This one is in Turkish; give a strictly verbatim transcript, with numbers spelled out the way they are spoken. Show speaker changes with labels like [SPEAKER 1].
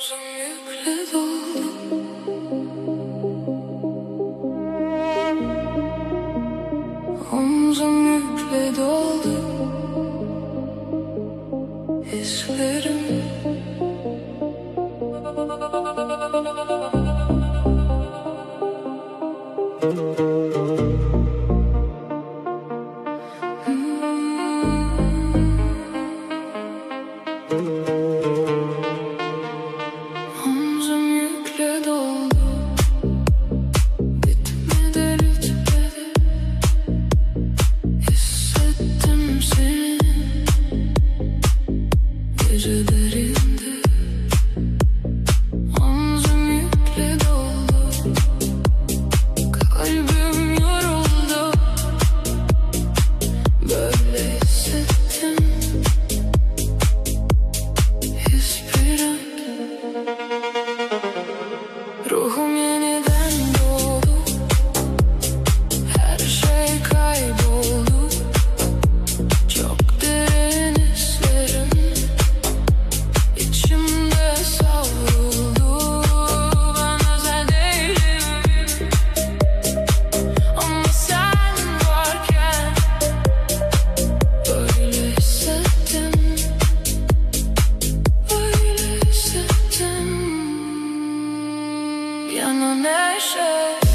[SPEAKER 1] Omzum yükle doldu. Omzum yükle doldu. Hislerim Omzum yükle doldu. Bitmedi bitmedi. Hissettim seni gecelerinde. Omzum yükle doldu. Kalbim yoruldu. Böyle hissettim. Hiçbirim. Ruhum yeniden doğdu. Her şey kayboldu. Çok derin hislerim içimde savruldu. Ben özel değilim ama sen varken böyle hissettim. Böyle hissettim. Yana neşe